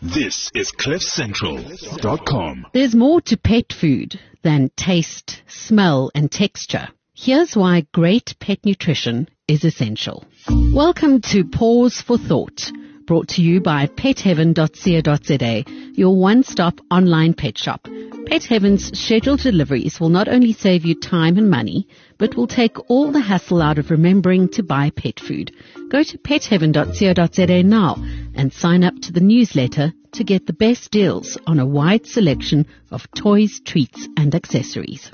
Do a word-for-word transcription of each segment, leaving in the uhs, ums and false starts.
This is cliff central dot com. There's more to pet food than taste, smell, and texture. Here's why great pet nutrition is essential. Welcome to Pause for Thought, brought to you by pet heaven dot co dot za, your one-stop online pet shop. Pet Heaven's scheduled deliveries will not only save you time and money, but will take all the hassle out of remembering to buy pet food. Go to pet heaven dot co dot za now and sign up to the newsletter to get the best deals on a wide selection of toys, treats, and accessories.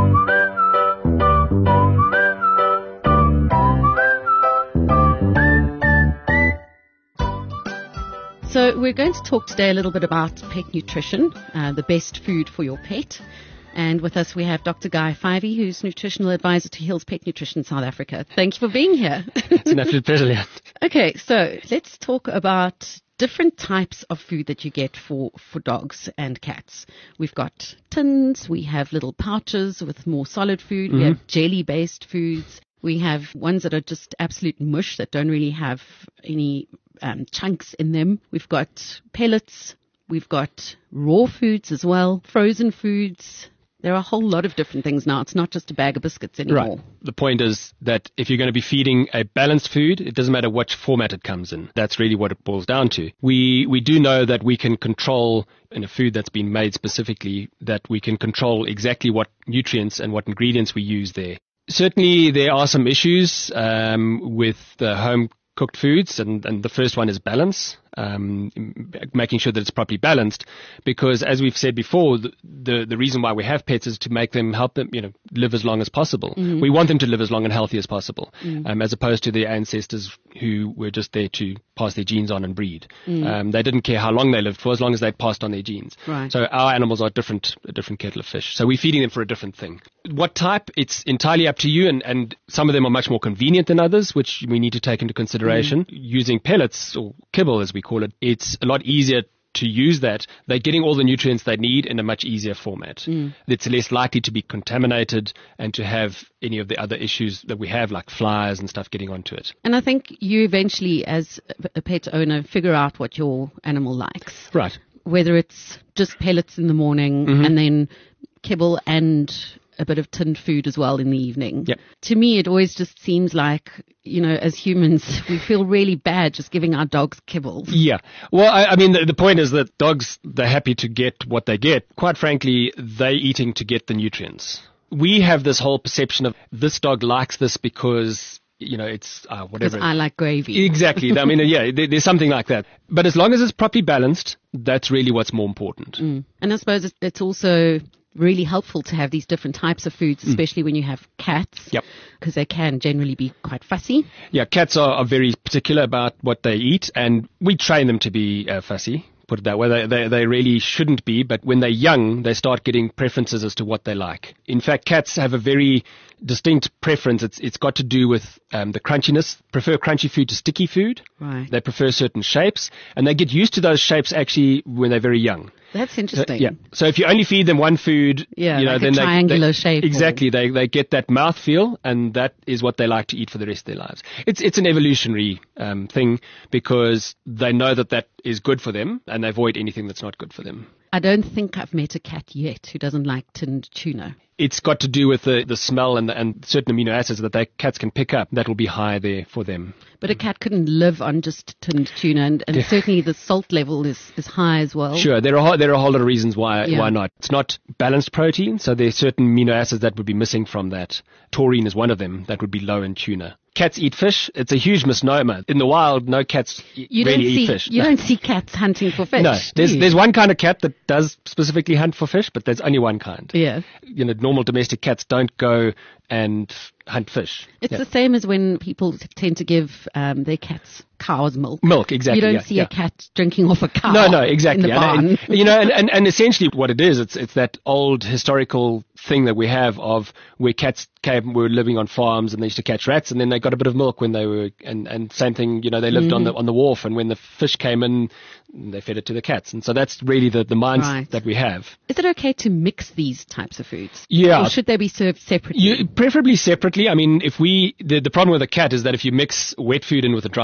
So we're going to talk today a little bit about pet nutrition, uh, the best food for your pet. And with us we have Doctor Guy Fyvie, who's nutritional advisor to Hills Pet Nutrition South Africa. Thank you for being here. It's an absolute pleasure, Leanne. Okay, so let's talk about different types of food that you get for, for dogs and cats. We've got tins, we have little pouches with more solid food, mm-hmm. we have jelly-based foods, we have ones that are just absolute mush that don't really have any Um, chunks in them. We've got pellets. We've got raw foods as well, frozen foods. There are a whole lot of different things now. It's not just a bag of biscuits anymore. Right. The point is that if you're going to be feeding a balanced food, it doesn't matter which format it comes in. That's really what it boils down to. We we do know that we can control in a food that's been made specifically, that we can control exactly what nutrients and what ingredients we use there. Certainly there are some issues um, with the home cooked foods, and, and the first one is balance, um, making sure that it's properly balanced, because as we've said before, the, the, the reason why we have pets is to make them, help them, you know, live as long as possible. Mm-hmm. We want them to live as long and healthy as possible, mm. um, as opposed to their ancestors who were just there to pass their genes on and breed. Mm. Um, they didn't care how long they lived for, as long as they passed on their genes. Right. So our animals are different, a different kettle of fish. So we're feeding them for a different thing. What type? It's entirely up to you, and, and some of them are much more convenient than others, which we need to take into consideration. Mm. Using pellets, or kibble as we call it, it's a lot easier to use that. They're getting all the nutrients they need in a much easier format. Mm. It's less likely to be contaminated and to have any of the other issues that we have, like flies and stuff getting onto it. And I think you eventually, as a pet owner, figure out what your animal likes. Right. Whether it's just pellets in the morning, mm-hmm. and then kibble and a bit of tinned food as well in the evening. Yep. To me, it always just seems like, you know, as humans, we feel really bad just giving our dogs kibble. Yeah. Well, I, I mean, the, the point is that dogs, they're happy to get what they get. Quite frankly, they're eating to get the nutrients. We have this whole perception of this dog likes this because, you know, it's uh, whatever. Because I like gravy. Exactly. I mean, yeah, there, there's something like that. But as long as it's properly balanced, that's really what's more important. Mm. And I suppose it's, it's also really helpful to have these different types of foods, especially mm. when you have cats. Yep. Because they can generally be quite fussy. Yeah, cats are, are very particular about what they eat, and we train them to be uh, fussy. Put it that way. They, they, they really shouldn't be, but when they're young, they start getting preferences as to what they like. In fact, cats have a very distinct preference. It's it's got to do with um, the crunchiness. Prefer crunchy food to sticky food. Right. They prefer certain shapes, and they get used to those shapes actually when they're very young. That's interesting. So, yeah. So if you only feed them one food, yeah, you know, like then a triangular they, they, shape. Exactly. Or... They they get that mouth feel, and that is what they like to eat for the rest of their lives. It's it's an evolutionary um, thing, because they know that that is good for them, and they avoid anything that's not good for them. I don't think I've met a cat yet who doesn't like tinned tuna. It's got to do with the, the smell and, the, and certain amino acids that they, cats can pick up that will be high there for them. But a cat couldn't live on just tinned tuna, and, and certainly the salt level is, is high as well. Sure, there are there are a whole lot of reasons why yeah. why not. It's not balanced protein, so there are certain amino acids that would be missing from that. Taurine is one of them that would be low in tuna. Cats eat fish. It's a huge misnomer. In the wild, no cats you really don't see, eat fish. You no. don't see cats hunting for fish. No, there's there's one kind of cat that does specifically hunt for fish, but there's only one kind. Yeah. You know, normal domestic cats don't go and hunt fish. It's yeah. the same as when people t- tend to give um, their cats cow's milk. Milk, exactly. You don't yeah, see yeah. a cat drinking off a cow. No, no, exactly. In the barn. And, and, you know, and, and, and essentially what it is, it's it's that old historical thing that we have of where cats came, were living on farms and they used to catch rats, and then they got a bit of milk when they were, and, and same thing, you know, they lived mm. on the on the wharf, and when the fish came in, they fed it to the cats. And so that's really the, the mindset right. that we have. Is it okay to mix these types of foods? Yeah. Or should they be served separately? You, preferably separately. I mean, if we, the, the problem with a cat is that if you mix wet food in with a dry food, unless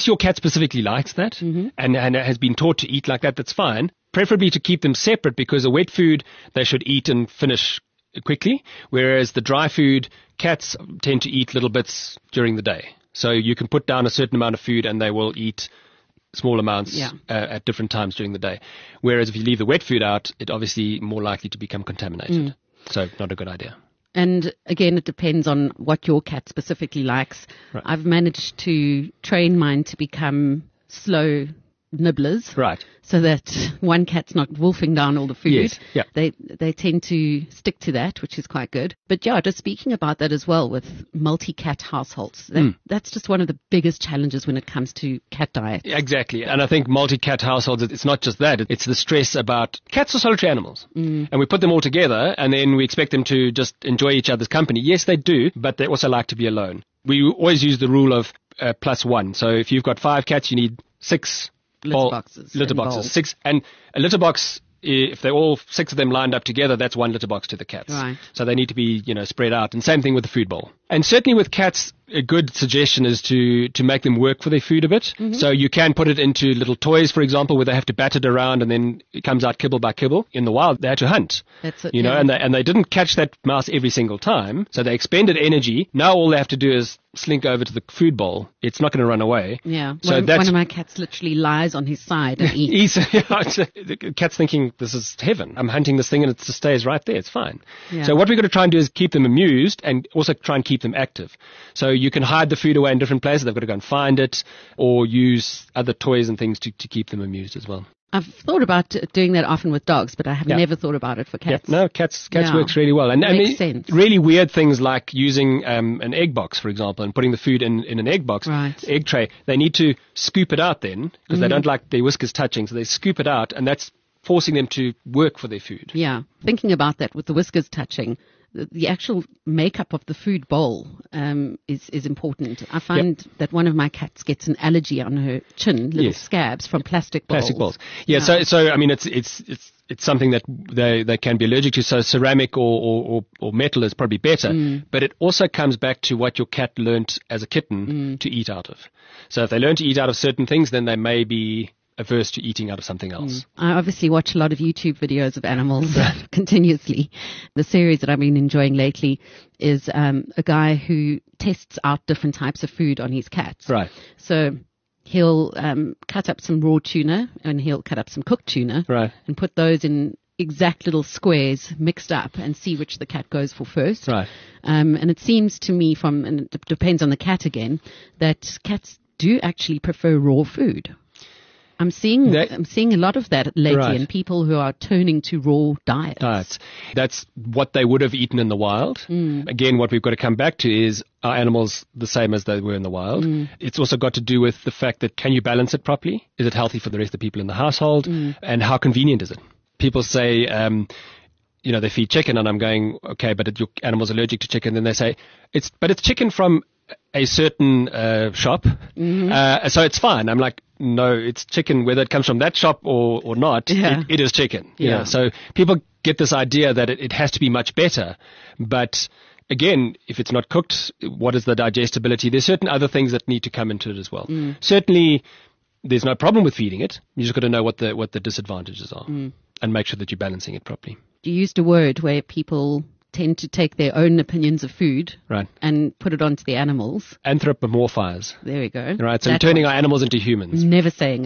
unless your cat specifically likes that mm-hmm. and, and has been taught to eat like that, that's fine. Preferably to keep them separate, because a wet food they should eat and finish quickly, whereas the dry food, cats tend to eat little bits during the day. So you can put down a certain amount of food and they will eat small amounts yeah. uh, at different times during the day. Whereas if you leave the wet food out, it obviously more likely to become contaminated. Mm. So not a good idea. And again, it depends on what your cat specifically likes. Right. I've managed to train mine to become slow nibblers. Right. So that one cat's not wolfing down all the food. Yes. Yeah. They they tend to stick to that, which is quite good. But yeah, just speaking about that as well with multi-cat households, that, mm. that's just one of the biggest challenges when it comes to cat diet. Exactly. And I think multi-cat households, it's not just that. It's the stress about cats are solitary animals. Mm. And we put them all together and then we expect them to just enjoy each other's company. Yes, they do, but they also like to be alone. We always use the rule of uh, plus one. So if you've got five cats, you need six litter bowl, boxes. Litter boxes. Bowls. Six. And a litter box, if they're all six of them lined up together, that's one litter box to the cats. Right. So they need to be, you know, spread out. And same thing with the food bowl. And certainly with cats, a good suggestion is to, to make them work for their food a bit. Mm-hmm. So you can put it into little toys, for example, where they have to bat it around and then it comes out kibble by kibble. In the wild, they had to hunt. That's it. You know, yeah. and they, and they didn't catch that mouse every single time. So they expended energy. Now all they have to do is slink over to the food bowl. It's not going to run away. Yeah. So one, that's, one of my cats literally lies on his side and eats. eats. Yeah, the cat's thinking, this is heaven. I'm hunting this thing and it just stays right there. It's fine. Yeah. So what we've got to try and do is keep them amused and also try and keep them active. So you can hide the food away in different places. They've got to go and find it or use other toys and things to, to keep them amused as well. I've thought about doing that often with dogs, but I have yeah. never thought about it for cats. Yeah. No, cats cats yeah. works really well. And Makes I mean, sense. really weird things like using um, an egg box, for example, and putting the food in, in an egg box, right. egg tray. They need to scoop it out then because mm-hmm. they don't like their whiskers touching. So they scoop it out, and that's forcing them to work for their food. Yeah. Thinking about that with the whiskers touching, the, the actual makeup of the food bowl um, is, is important. I find yep. that one of my cats gets an allergy on her chin, little yes. scabs from plastic bowls. Plastic bowls. Yeah, yeah. So, so I mean, it's it's it's it's something that they, they can be allergic to. So ceramic or, or, or, or metal is probably better. Mm. But it also comes back to what your cat learnt as a kitten mm. to eat out of. So if they learn to eat out of certain things, then they may be averse to eating out of something else. Mm. I obviously watch a lot of YouTube videos of animals continuously. The series that I've been enjoying lately is um, a guy who tests out different types of food on his cats. Right. So he'll um, cut up some raw tuna and he'll cut up some cooked tuna right. and put those in exact little squares mixed up and see which the cat goes for first. Right. Um, and it seems to me from, and it depends on the cat again, that cats do actually prefer raw food. I'm seeing that, I'm seeing a lot of that lately right. in people who are turning to raw diets. Diets. That's what they would have eaten in the wild. Mm. Again, what we've got to come back to is are animals the same as they were in the wild? Mm. It's also got to do with the fact that can you balance it properly? Is it healthy for the rest of the people in the household? Mm. And how convenient is it? People say, um, you know, they feed chicken and I'm going, okay, but it, your animal's allergic to chicken. Then they say, it's, but it's chicken from a certain uh, shop, mm-hmm. uh, so it's fine. I'm like, no, it's chicken, whether it comes from that shop or, or not, yeah. it, it is chicken. You yeah. know? So people get this idea that it, it has to be much better. But again, if it's not cooked, what is the digestibility? There's certain other things that need to come into it as well. Mm. Certainly, there's no problem with feeding it. You just got to know what the what the disadvantages are mm. and make sure that you're balancing it properly. You used a word where people tend to take their own opinions of food right. and put it onto the animals. Anthropomorphize. There we go. Right, so we're turning our animals into humans. Never saying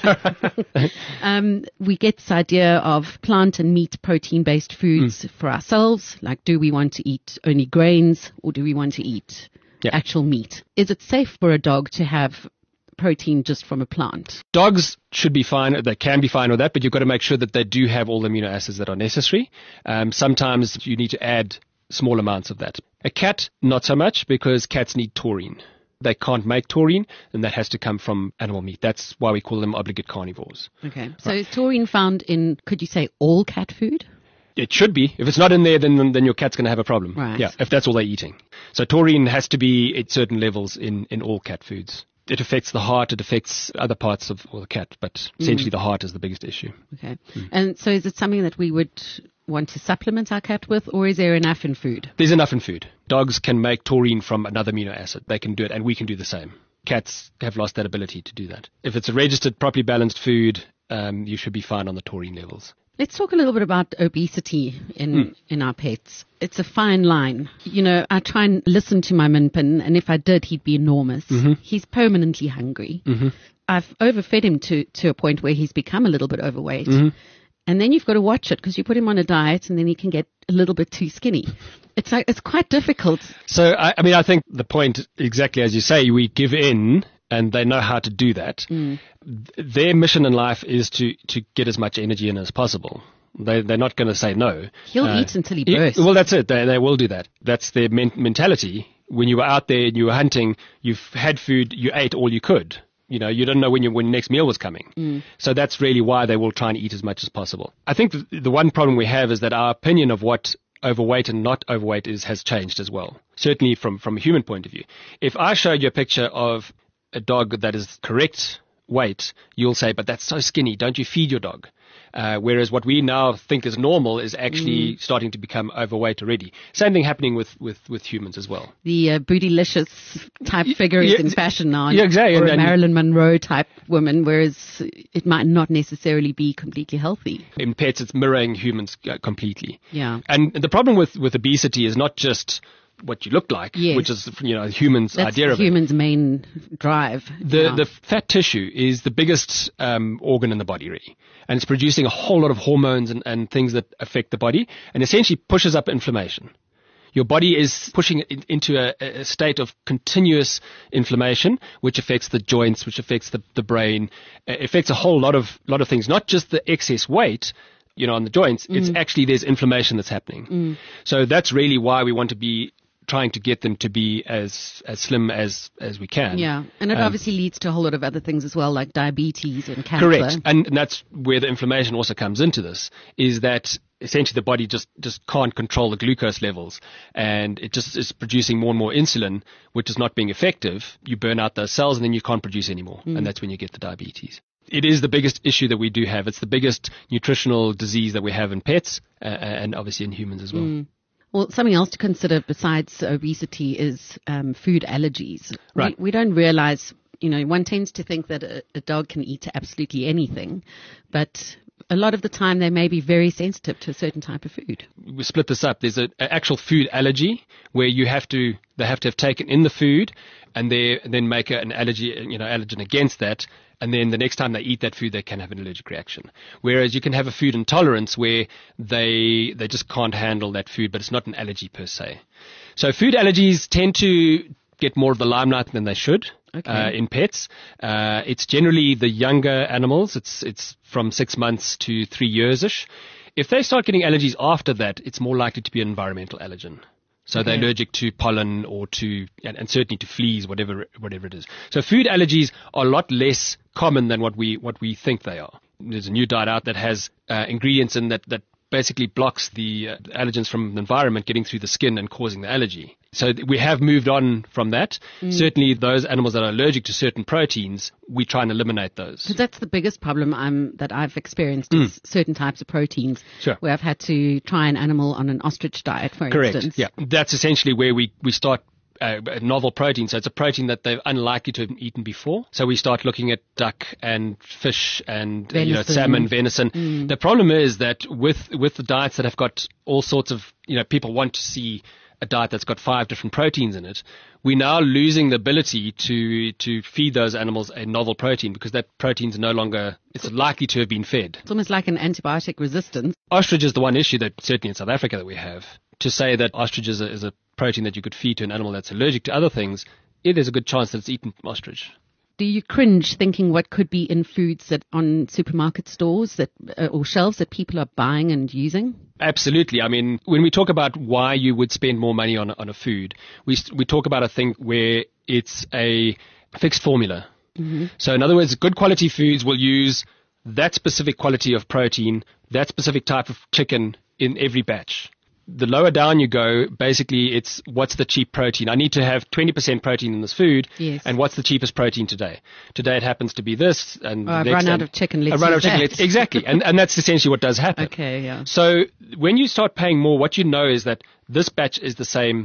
it. um, we get this idea of plant and meat protein-based foods mm. for ourselves. Like, do we want to eat only grains or do we want to eat yeah. actual meat? Is it safe for a dog to have protein just from a plant? Dogs should be fine. They can be fine with that, but you've got to make sure that they do have all the amino acids that are necessary. Um, sometimes you need to add small amounts of that. A cat, not so much, because cats need taurine. They can't make taurine, and that has to come from animal meat. That's why we call them obligate carnivores. Okay. So right. is taurine found in, could you say, all cat food? It should be. If it's not in there, then then your cat's going to have a problem. Right. Yeah, if that's all they're eating. So taurine has to be at certain levels in, in all cat foods. It affects the heart, it affects other parts of well, the cat, but essentially mm. the heart is the biggest issue. Okay. Mm. And so is it something that we would want to supplement our cat with, or is there enough in food? There's enough in food. Dogs can make taurine from another amino acid. They can do it, and we can do the same. cats have lost that ability to do that. If it's a registered, properly balanced food, um, you should be fine on the taurine levels. Let's talk a little bit about obesity in, mm. in our pets. It's a fine line. You know, I try and listen to my Minpin, and if I did, he'd be enormous. Mm-hmm. He's permanently hungry. Mm-hmm. I've overfed him to, to a point where he's become a little bit overweight. Mm-hmm. And then you've got to watch it because you put him on a diet and then he can get a little bit too skinny. It's like, it's quite difficult. So, I, I mean, I think the point, exactly as you say, we give in and they know how to do that. Mm. Their mission in life is to, to get as much energy in as possible. They, they're not going to say no. He'll uh, eat until he bursts. Well, that's it. They, they will do that. That's their men- mentality. When you were out there and you were hunting, you've had food, you ate all you could. You know, you don't know when, you, when your next meal was coming. Mm. So that's really why they will try and eat as much as possible. I think the, the one problem we have is that our opinion of what overweight and not overweight is has changed as well. Certainly from, from a human point of view. If I showed you a picture of a dog that is correct weight, you'll say, but that's so skinny. Don't you feed your dog? Uh, whereas what we now think is normal is actually mm. starting to become overweight already. Same thing happening with, with, with humans as well. The uh, bootylicious type figure is yeah, in fashion now. Yeah, exactly. Or and, a Marilyn Monroe type woman, whereas it might not necessarily be completely healthy. In pets, it's mirroring humans uh, completely. Yeah. And the problem with, with obesity is not just what you look like, yes. which is, you know, humans' That's idea of it. Humans' main drive. The yeah. the fat tissue is the biggest um, organ in the body, really. And it's producing a whole lot of hormones and, and things that affect the body and essentially pushes up inflammation. Your body is pushing it into a, a state of continuous inflammation, which affects the joints, which affects the, the brain, it affects a whole lot of lot of things, not just the excess weight, you know, on the joints. Mm. It's actually there's inflammation that's happening. Mm. So that's really why we want to be trying to get them to be as as slim as as we can. Yeah, and it um, obviously leads to a whole lot of other things as well, like diabetes and cancer. Correct, and, and that's where the inflammation also comes into this, is that essentially the body just, just can't control the glucose levels, and it just is producing more and more insulin, which is not being effective. You burn out those cells, and then you can't produce anymore, mm. and that's when you get the diabetes. It is the biggest issue that we do have. It's the biggest nutritional disease that we have in pets, uh, and obviously in humans as well. Mm. Well, something else to consider besides obesity is um, food allergies. Right. We, we don't realize, you know, one tends to think that a, a dog can eat absolutely anything, but a lot of the time they may be very sensitive to a certain type of food. We split this up. There's an actual food allergy where you have to, they have to have taken in the food and they then make a, an allergy, you know, allergen against that. And then the next time they eat that food, they can have an allergic reaction. Whereas you can have a food intolerance where they they just can't handle that food, but it's not an allergy per se. So food allergies tend to get more of the limelight than they should okay. uh, in pets. Uh, it's generally the younger animals. It's it's from six months to three years-ish. If they start getting allergies after that, it's more likely to be an environmental allergen. So okay. they're allergic to pollen or to, and, and certainly to fleas, whatever whatever it is. So food allergies are a lot less common than what we what we think they are. There's a new diet out that has uh, ingredients in that that basically blocks the uh, allergens from the environment getting through the skin and causing the allergy. So th- we have moved on from that. Mm. Certainly those animals that are allergic to certain proteins, we try and eliminate those. Because that's the biggest problem I'm, that I've experienced Mm. is certain types of proteins Sure. where I've had to try an animal on an ostrich diet, for Correct. instance. Yeah, that's essentially where we, we start uh, a novel protein. So it's a protein that they're unlikely to have eaten before. So we start looking at duck and fish and Venison. you know salmon, venison. Mm. The problem is that with with the diets that have got all sorts of, you know, people want to see a diet that's got five different proteins in it, we're now losing the ability to to feed those animals a novel protein because that protein's no longer, it's likely to have been fed. It's almost like an antibiotic resistance. Ostrich is the one issue that certainly in South Africa that we have. To say that ostrich is a, is a protein that you could feed to an animal that's allergic to other things, yeah, there's a good chance that it's eaten ostrich. Do you cringe thinking what could be in foods that on supermarket stores that uh, or shelves that people are buying and using? Absolutely. I mean, when we talk about why you would spend more money on on a food, we we talk about a thing where it's a fixed formula. Mm-hmm. So in other words, good quality foods will use that specific quality of protein, that specific type of chicken in every batch. The lower down you go, basically it's what's the cheap protein. I need to have twenty percent protein in this food. Yes. And what's the cheapest protein today? Today it happens to be this. And oh, I've next run out and of chicken. Let's I've run out of chicken. that. Let's, exactly. and, and that's essentially what does happen. Okay, yeah. So when you start paying more, what you know is that this batch is the same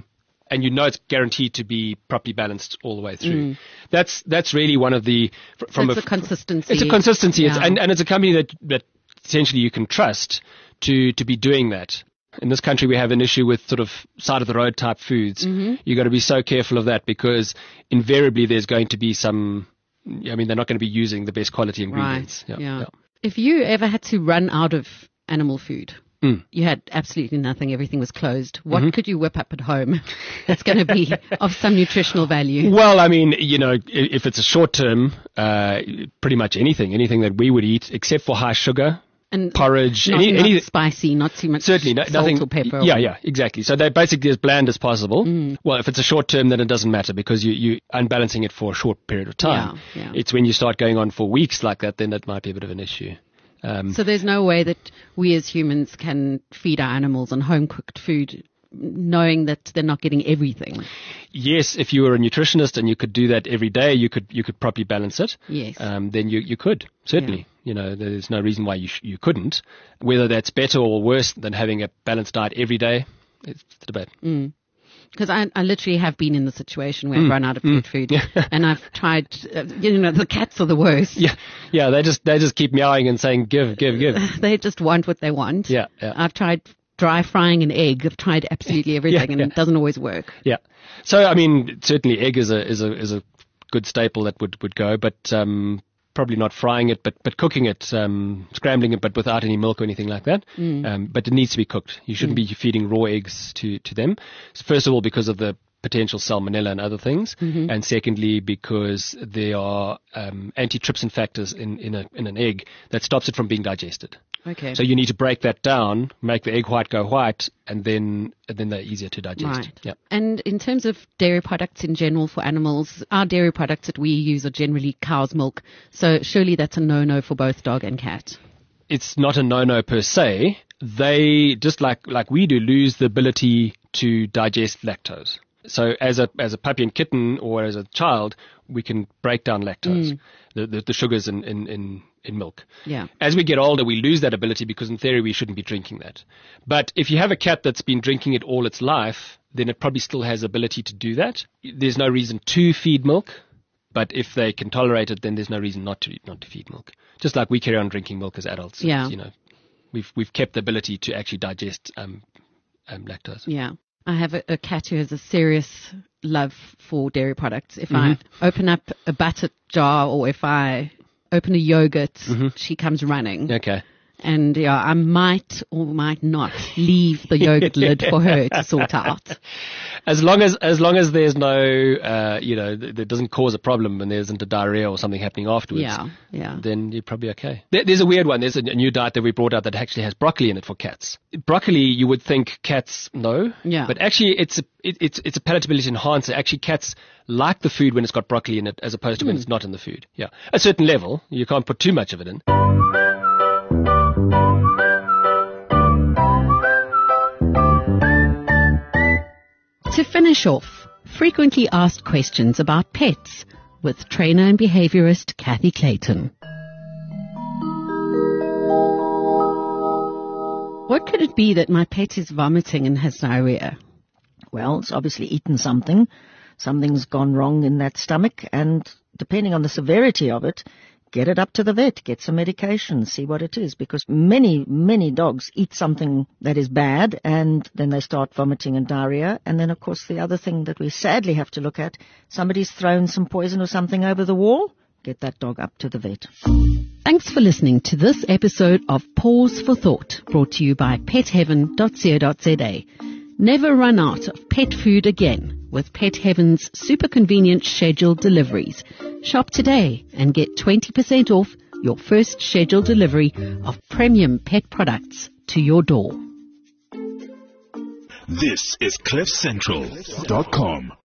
and you know it's guaranteed to be properly balanced all the way through. Mm. That's that's really one of the fr- from so it's a, a consistency. It's a consistency, yeah. it's, and and it's a company that that essentially you can trust to to be doing that. In this country, we have an issue with sort of side of the road type foods. Mm-hmm. You've got to be so careful of that because invariably there's going to be some. I mean, they're not going to be using the best quality ingredients. Right. Yeah. Yeah. Yeah. If you ever had to run out of animal food, mm. you had absolutely nothing, everything was closed, what mm-hmm. could you whip up at home that's going to be of some nutritional value? Well, I mean, you know, if it's a short term, uh, pretty much anything, anything that we would eat except for high sugar. And porridge, not, any, not any, spicy, not too much certainly no, salt nothing, or pepper. Yeah, or, yeah, exactly. So they're basically as bland as possible. Mm. Well, if it's a short term, then it doesn't matter because you, you unbalancing it for a short period of time. Yeah, yeah. It's when you start going on for weeks like that, then that might be a bit of an issue. Um, so there's no way that we as humans can feed our animals on home-cooked food knowing that they're not getting everything. Yes, if you were a nutritionist and you could do that every day, you could you could properly balance it. Yes. Um, then you, you could, certainly. Yeah. You know, there's no reason why you sh- you couldn't. Whether that's better or worse than having a balanced diet every day, it's a debate. Mm. Because I, I literally have been in the situation where Mm. I've run out of Mm. pet food, and I've tried. Uh, you know, the cats are the worst. Yeah, yeah. They just they just keep meowing and saying give, give, give. They just want what they want. Yeah, yeah. I've tried dry frying an egg. I've tried absolutely everything, Yeah, and yeah. it doesn't always work. Yeah. So I mean, certainly egg is a is a is a good staple that would would go, but um, probably not frying it, but but cooking it, um, scrambling it, but without any milk or anything like that. Mm. Um, but it needs to be cooked. You shouldn't mm. be feeding raw eggs to to them. So first of all, because of the potential salmonella and other things, mm-hmm. and secondly because there are um, antitrypsin factors in in, a, in an egg that stops it from being digested. Okay. So you need to break that down, make the egg white go white, and then and then they're easier to digest. Right. Yeah. And in terms of dairy products in general for animals, our dairy products that we use are generally cow's milk. So surely that's a no-no for both dog and cat. It's not a no-no per se. They, just like, like we do, lose the ability to digest lactose. So as a as a puppy and kitten or as a child, we can break down lactose, Mm. the, the the sugars in, in, in, in milk. Yeah. As we get older, we lose that ability because in theory we shouldn't be drinking that. But if you have a cat that's been drinking it all its life, then it probably still has ability to do that. There's no reason to feed milk, but if they can tolerate it, then there's no reason not to not to feed milk. Just like we carry on drinking milk as adults. Yeah. You know, we've we've kept the ability to actually digest um, um lactose. Yeah. I have a, a cat who has a serious love for dairy products. If Mm-hmm. I open up a butter jar or if I open a yogurt, Mm-hmm. she comes running. Okay. And yeah, I might or might not leave the yogurt lid for her to sort out. As long as as long as there's no, uh, you know, th- that doesn't cause a problem and there isn't a diarrhea or something happening afterwards, Yeah, yeah. then you're probably okay. There, there's a weird one. There's a, a new diet that we brought out that actually has broccoli in it for cats. Broccoli, you would think cats no, Yeah. but actually it's a it, it's it's a palatability enhancer. Actually, cats like the food when it's got broccoli in it, as opposed to when it's not in the food. Yeah, a certain level. You can't put too much of it in. To finish off, frequently asked questions about pets with trainer and behaviorist Kathy Clayton. What could it be that my pet is vomiting and has diarrhea? Well, it's obviously eaten something. Something's gone wrong in that stomach, and depending on the severity of it, get it up to the vet, get some medication, see what it is, because many, many dogs eat something that is bad, and then they start vomiting and diarrhea. And then, of course, the other thing that we sadly have to look at, somebody's thrown some poison or something over the wall, get that dog up to the vet. Thanks for listening to this episode of Pause for Thought, brought to you by pet heaven dot co dot za. Never run out of pet food again with Pet Heaven's super convenient scheduled deliveries. Shop today and get twenty percent off your first scheduled delivery of premium pet products to your door. This is cliff central dot com.